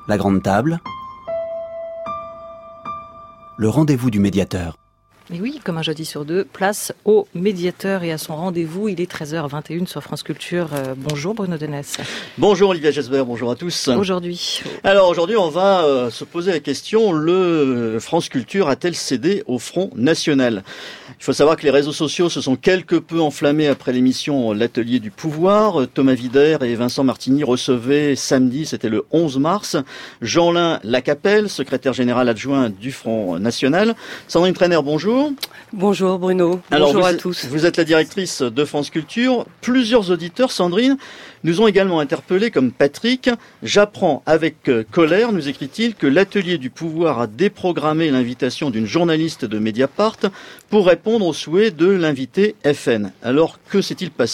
La grande table. Le rendez-vous du médiateur. Et oui, comme un jeudi sur deux, place au médiateur et à son rendez-vous. Il est 13h21 sur France Culture. Bonjour Bruno Denès. Bonjour Olivia Gesbert, bonjour à tous. Aujourd'hui, on va se poser la question, le France Culture a-t-elle cédé au Front National ? Il faut savoir que les réseaux sociaux se sont quelque peu enflammés après l'émission L'Atelier du Pouvoir. Thomas Wider et Vincent Martini recevaient samedi, c'était le 11 mars, Jeanlin Lacapelle, secrétaire général adjoint du Front National. Sandrine Trainer, bonjour. Bonjour Bruno, bonjour à tous. Vous êtes la directrice de France Culture. Plusieurs auditeurs, Sandrine, nous ont également interpellés, comme Patrick. J'apprends avec colère, nous écrit-il, que l'Atelier du Pouvoir a déprogrammé l'invitation d'une journaliste de Mediapart pour répondre aux souhaits de l'invité FN. Alors, que s'est-il passé ?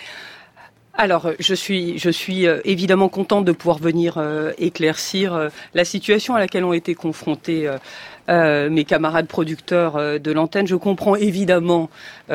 Alors, je suis évidemment contente de pouvoir venir éclaircir la situation à laquelle ont été confrontés mes camarades producteurs de l'antenne. Je comprends évidemment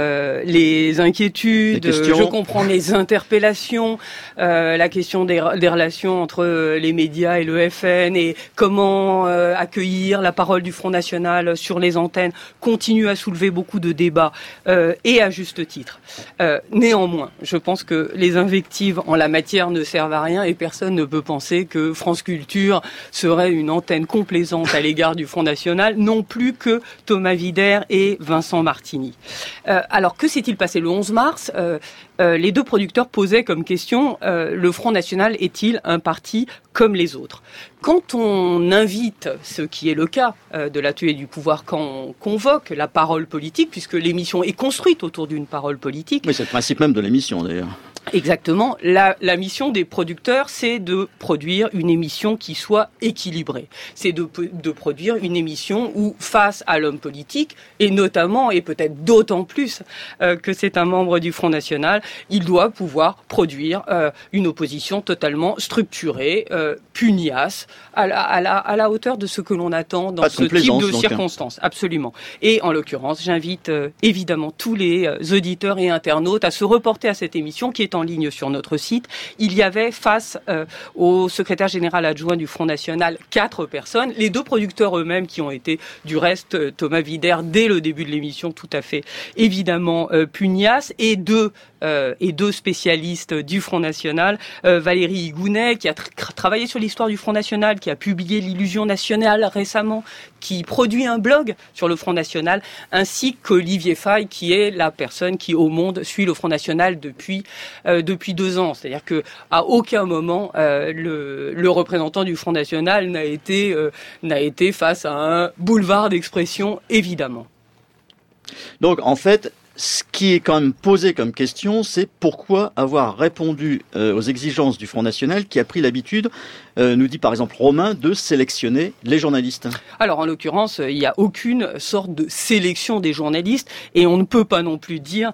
les inquiétudes, je comprends les interpellations, la question des relations entre les médias et le FN et comment accueillir la parole du Front National sur les antennes continue à soulever beaucoup de débats et à juste titre. Néanmoins, je pense que les invectives en la matière ne servent à rien et personne ne peut penser que France Culture serait une antenne complaisante à l'égard du Front National, non plus que Thomas Wider et Vincent Martini. Alors, que s'est-il passé le 11 mars ? Les deux producteurs posaient comme question, le Front National est-il un parti comme les autres ? Quand on invite, ce qui est le cas de l'Atelier du Pouvoir, quand on convoque la parole politique, puisque l'émission est construite autour d'une parole politique... Oui, c'est le principe même de l'émission d'ailleurs. Exactement. La mission des producteurs, c'est de produire une émission qui soit équilibrée. C'est de produire une émission où, face à l'homme politique, et notamment, et peut-être d'autant plus que c'est un membre du Front National, il doit pouvoir produire une opposition totalement structurée, pugnace, à la hauteur de ce que l'on attend dans ce type de circonstances. Absolument. Et en l'occurrence, j'invite évidemment tous les auditeurs et internautes à se reporter à cette émission qui est en ligne sur notre site. Il y avait face au secrétaire général adjoint du Front National 4 personnes, les deux producteurs eux-mêmes qui ont été du reste Thomas Wider dès le début de l'émission tout à fait évidemment pugnaces et deux spécialistes du Front National, Valérie Higounet qui a travaillé sur l'histoire du Front National, qui a publié l'Illusion nationale récemment, qui produit un blog sur le Front National, ainsi qu'Olivier Faye qui est la personne qui au monde suit le Front National depuis 2 ans. C'est-à-dire que à aucun moment le représentant du Front National n'a été face à un boulevard d'expression, évidemment. Donc en fait, ce qui est quand même posé comme question, c'est pourquoi avoir répondu aux exigences du Front National qui a pris l'habitude, nous dit par exemple Romain, de sélectionner les journalistes. Alors en l'occurrence, il n'y a aucune sorte de sélection des journalistes et on ne peut pas non plus dire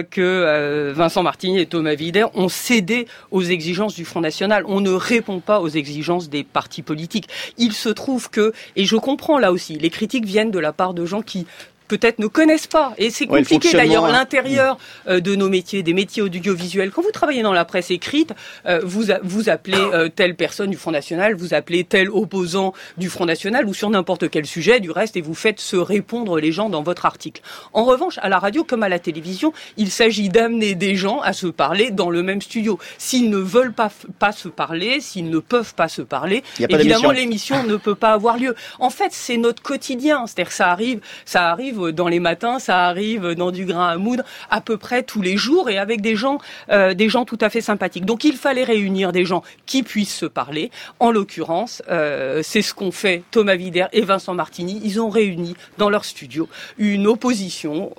que Vincent Martini et Thomas Wider ont cédé aux exigences du Front National. On ne répond pas aux exigences des partis politiques. Il se trouve que, et je comprends là aussi, les critiques viennent de la part de gens qui peut-être ne connaissent pas. Et c'est compliqué d'ailleurs l'intérieur de nos métiers, des métiers audiovisuels. Quand vous travaillez dans la presse écrite, vous appelez telle personne du Front National, vous appelez tel opposant du Front National ou sur n'importe quel sujet du reste et vous faites se répondre les gens dans votre article. En revanche, à la radio comme à la télévision, il s'agit d'amener des gens à se parler dans le même studio. S'ils ne veulent pas se parler, s'ils ne peuvent pas se parler, évidemment l'émission ne peut pas avoir lieu. En fait, c'est notre quotidien. C'est-à-dire que ça arrive dans les matins, ça arrive dans du grain à moudre à peu près tous les jours et avec des gens tout à fait sympathiques. Donc il fallait réunir des gens qui puissent se parler. En l'occurrence, c'est ce qu'ont fait Thomas Wider et Vincent Martini. Ils ont réuni dans leur studio une opposition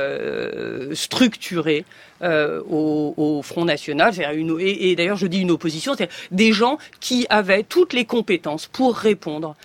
structurée au Front National, et d'ailleurs je dis une opposition, c'est des gens qui avaient toutes les compétences pour répondre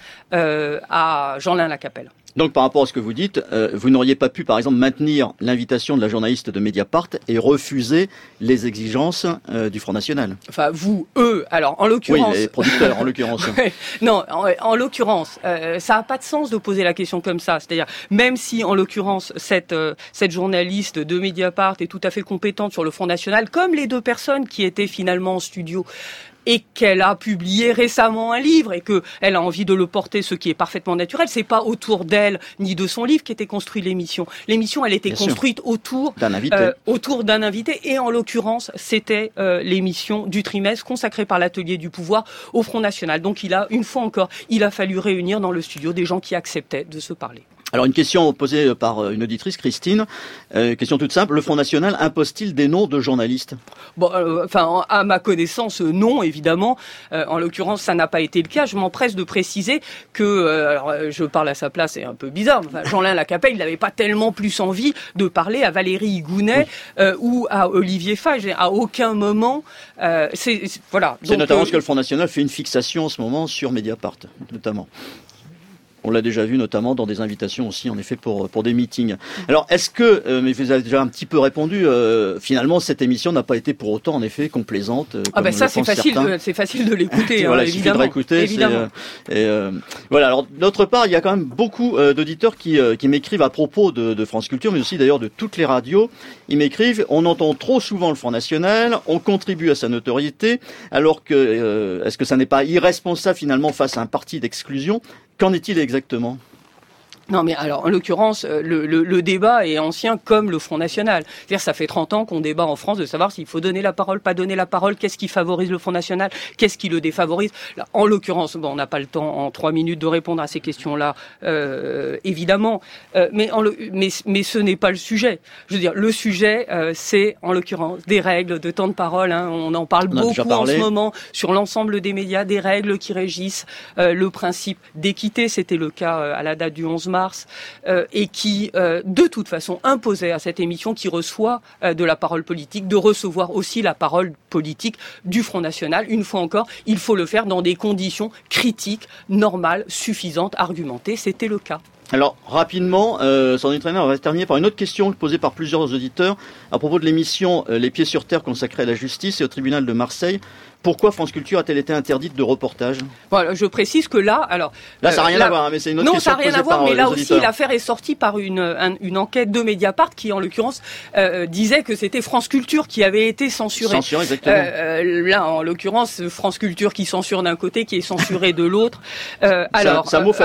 à Jeanlin Lacapelle. Donc par rapport à ce que vous dites, vous n'auriez pas pu par exemple maintenir l'invitation de la journaliste de Mediapart et refuser les exigences du Front National. Enfin eux, alors en l'occurrence... Oui, les producteurs en l'occurrence. Non, en l'occurrence, ça n'a pas de sens de poser la question comme ça. C'est-à-dire, même si en l'occurrence cette journaliste de Mediapart est tout à fait compétente sur le Front National, comme les deux personnes qui étaient finalement en studio, et qu'elle a publié récemment un livre et qu'elle a envie de le porter, ce qui est parfaitement naturel. C'est pas autour d'elle ni de son livre qu'était construite l'émission. L'émission, elle était construite autour d'un invité. Et en l'occurrence, c'était l'émission du trimestre consacrée par l'Atelier du pouvoir au Front National. Donc une fois encore, il a fallu réunir dans le studio des gens qui acceptaient de se parler. Alors une question posée par une auditrice, Christine, question toute simple, le Front National impose-t-il des noms de journalistes ? Bon, à ma connaissance, non, évidemment. En l'occurrence, ça n'a pas été le cas. Je m'empresse de préciser que, alors, je parle à sa place, c'est un peu bizarre. Enfin, Jean-Lin Lacapelle, il n'avait pas tellement plus envie de parler à Valérie Higounet ou à Olivier Fage. À aucun moment, voilà. C'est notamment parce que le Front National fait une fixation en ce moment sur Mediapart, notamment. On l'a déjà vu notamment dans des invitations aussi, en effet, pour des meetings. Alors, est-ce que, mais vous avez déjà un petit peu répondu, finalement, cette émission n'a pas été pour autant, en effet, complaisante. Ça, c'est facile de l'écouter. Voilà, il suffit de réécouter. Voilà. Alors, d'autre part, il y a quand même beaucoup d'auditeurs qui m'écrivent à propos de France Culture, mais aussi d'ailleurs de toutes les radios. Ils m'écrivent, on entend trop souvent le Front National, on contribue à sa notoriété, alors que, est-ce que ça n'est pas irresponsable, finalement, face à un parti d'exclusion ? Qu'en est-il exactement ? Non, mais alors, en l'occurrence, le débat est ancien comme le Front National. C'est-à-dire, ça fait 30 ans qu'on débat en France de savoir s'il faut donner la parole, pas donner la parole, qu'est-ce qui favorise le Front National, qu'est-ce qui le défavorise. Là, en l'occurrence, on n'a pas le temps en 3 minutes de répondre à ces questions-là, évidemment. Mais ce n'est pas le sujet. Je veux dire, le sujet, c'est, en l'occurrence, des règles de temps de parole. On en parle beaucoup en ce moment sur l'ensemble des médias, des règles qui régissent le principe d'équité. C'était le cas à la date du 11 mars. Et qui, de toute façon, imposait à cette émission qui reçoit de la parole politique, de recevoir aussi la parole politique du Front National. Une fois encore, il faut le faire dans des conditions critiques, normales, suffisantes, argumentées. C'était le cas. Alors, rapidement, Sandrine Trainard, on va terminer par une autre question posée par plusieurs auditeurs à propos de l'émission Les Pieds sur Terre consacrée à la justice et au tribunal de Marseille. Pourquoi France Culture a-t-elle été interdite de reportage ? Voilà, je précise que là, alors... Là, ça n'a rien à voir, mais c'est une autre question posée par les auditeurs. Non, ça n'a rien à voir, mais là aussi, l'affaire est sortie par une enquête de Mediapart qui, en l'occurrence, disait que c'était France Culture qui avait été censurée. Censurée, exactement. Là, en l'occurrence, France Culture qui censure d'un côté, qui est censurée de l'autre. Alors,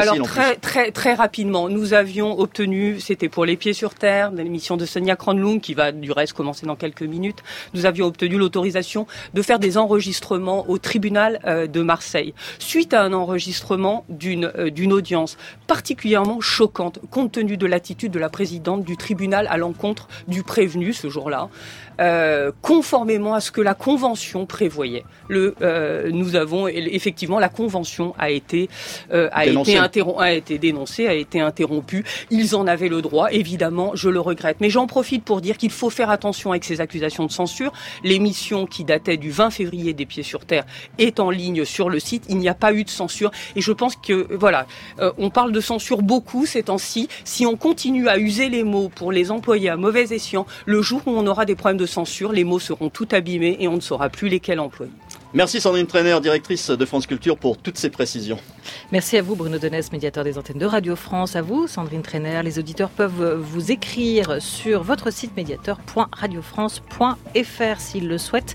très rapidement, nous avions obtenu, c'était pour Les Pieds sur Terre, l'émission de Sonia Kronlund, qui va du reste commencer dans quelques minutes, nous avions obtenu l'autorisation de faire des enregistrements au tribunal de Marseille, suite à un enregistrement d'une audience particulièrement choquante, compte tenu de l'attitude de la présidente du tribunal à l'encontre du prévenu ce jour-là, conformément à ce que la Convention prévoyait. Nous avons effectivement, la Convention a été dénoncée, a été interrompue. Ils en avaient le droit, évidemment, je le regrette. Mais j'en profite pour dire qu'il faut faire attention avec ces accusations de censure. L'émission qui datait du 20 février des Pieds sur Terre est en ligne sur le site. Il n'y a pas eu de censure. Et je pense que, voilà, on parle de censure beaucoup ces temps-ci. Si on continue à user les mots pour les employer à mauvais escient, le jour où on aura des problèmes de censure, les mots seront tout abîmés et on ne saura plus lesquels employer. Merci Sandrine Trainard, directrice de France Culture, pour toutes ces précisions. Merci à vous Bruno Denès, médiateur des antennes de Radio France. À vous Sandrine Trainard. Les auditeurs peuvent vous écrire sur votre site médiateur.radiofrance.fr s'ils le souhaitent.